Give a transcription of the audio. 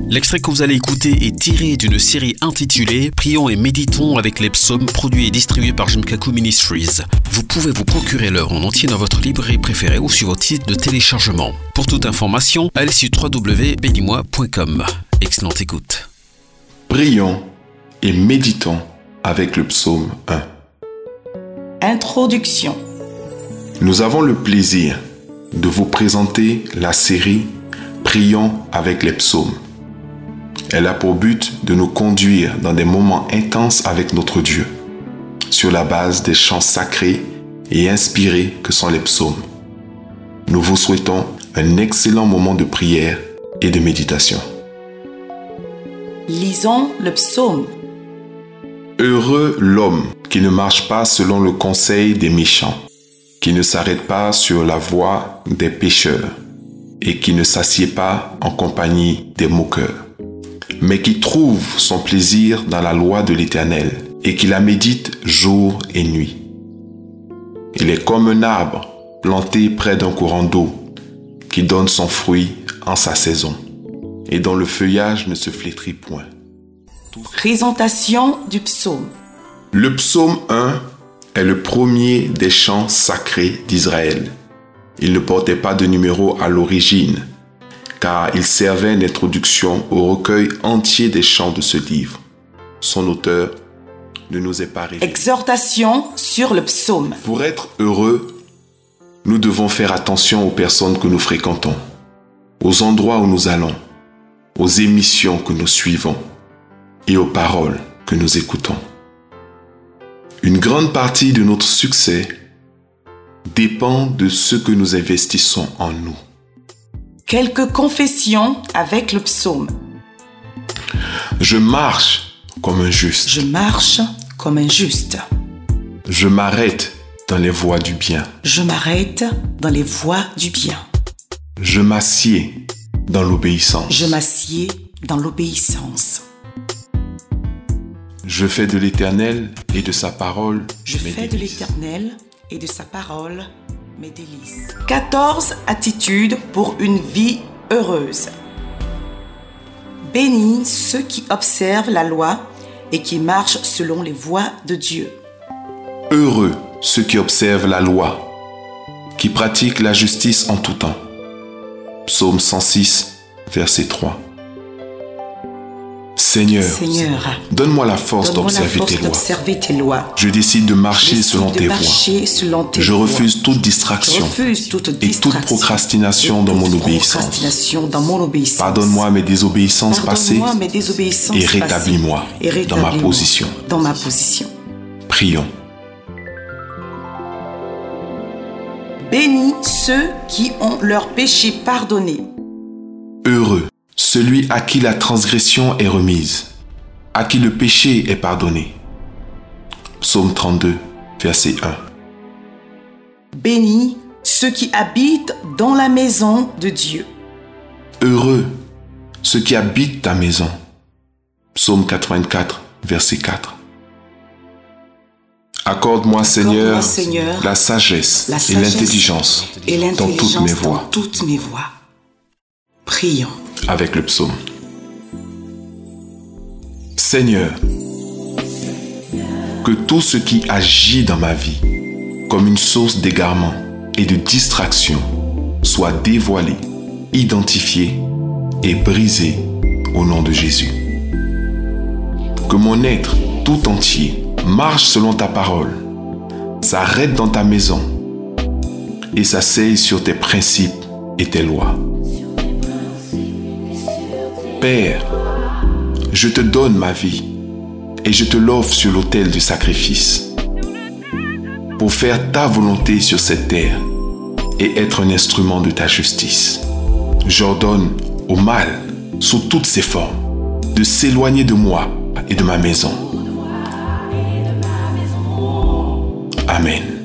L'extrait que vous allez écouter est tiré d'une série intitulée « Prions et méditons avec les psaumes » produit et distribué par Jinkaku Ministries. Vous pouvez vous procurer l'œuvre en entier dans votre librairie préférée ou sur votre site de téléchargement. Pour toute information, allez sur www.benimois.com. Excellente écoute. Prions et méditons avec le psaume 1. Introduction. Nous avons le plaisir de vous présenter la série « Prions avec les psaumes ». Elle a pour but de nous conduire dans des moments intenses avec notre Dieu, sur la base des chants sacrés et inspirés que sont les psaumes. Nous vous souhaitons un excellent moment de prière et de méditation. Lisons le psaume. Heureux l'homme qui ne marche pas selon le conseil des méchants, qui ne s'arrête pas sur la voie des pécheurs et qui ne s'assied pas en compagnie des moqueurs, mais qui trouve son plaisir dans la loi de l'Éternel et qui la médite jour et nuit. Il est comme un arbre planté près d'un courant d'eau qui donne son fruit en sa saison et dont le feuillage ne se flétrit point. Présentation du psaume. Le psaume 1 est le premier des chants sacrés d'Israël. Il ne portait pas de numéro à l'origine, car il servait d'introduction au recueil entier des chants de ce livre. Son auteur ne nous est pas révélé. Exhortation sur le psaume. Pour être heureux, nous devons faire attention aux personnes que nous fréquentons, aux endroits où nous allons, aux émissions que nous suivons et aux paroles que nous écoutons. Une grande partie de notre succès dépend de ce que nous investissons en nous. Quelques confessions avec le psaume. Je marche comme un juste. Je marche comme un juste. Je m'arrête dans les voies du bien. Je m'arrête dans les voies du bien. Je m'assieds dans l'obéissance. Je m'assieds dans l'obéissance. Je fais de l'Éternel et de sa parole Je mes fais de délices. l'Éternel et de sa parole mes délices. 14 attitudes pour une vie heureuse. Bénis ceux qui observent la loi et qui marchent selon les voies de Dieu. Heureux ceux qui observent la loi, qui pratiquent la justice en tout temps. Psaume 106, verset 3. Seigneur, donne-moi la force d'observer tes lois. Je décide de marcher selon tes voies. Je refuse toute distraction et toute procrastination dans mon obéissance. Pardonne-moi mes désobéissances passées et rétablis-moi dans ma position. Prions. Bénis ceux qui ont leurs péchés pardonnés. Heureux celui à qui la transgression est remise, à qui le péché est pardonné. Psaume 32, verset 1. Bénis ceux qui habitent dans la maison de Dieu. Heureux ceux qui habitent ta maison. Psaume 84, verset 4. Accorde-moi, Seigneur, la sagesse et l'intelligence dans toutes mes voies. Prions. Avec le psaume. Seigneur, que tout ce qui agit dans ma vie comme une source d'égarement et de distraction soit dévoilé, identifié et brisé au nom de Jésus. Que mon être tout entier marche selon ta parole, s'arrête dans ta maison et s'asseye sur tes principes et tes lois. Père, je te donne ma vie et je te l'offre sur l'autel du sacrifice pour faire ta volonté sur cette terre et être un instrument de ta justice. J'ordonne au mal, sous toutes ses formes, de s'éloigner de moi et de ma maison. Amen.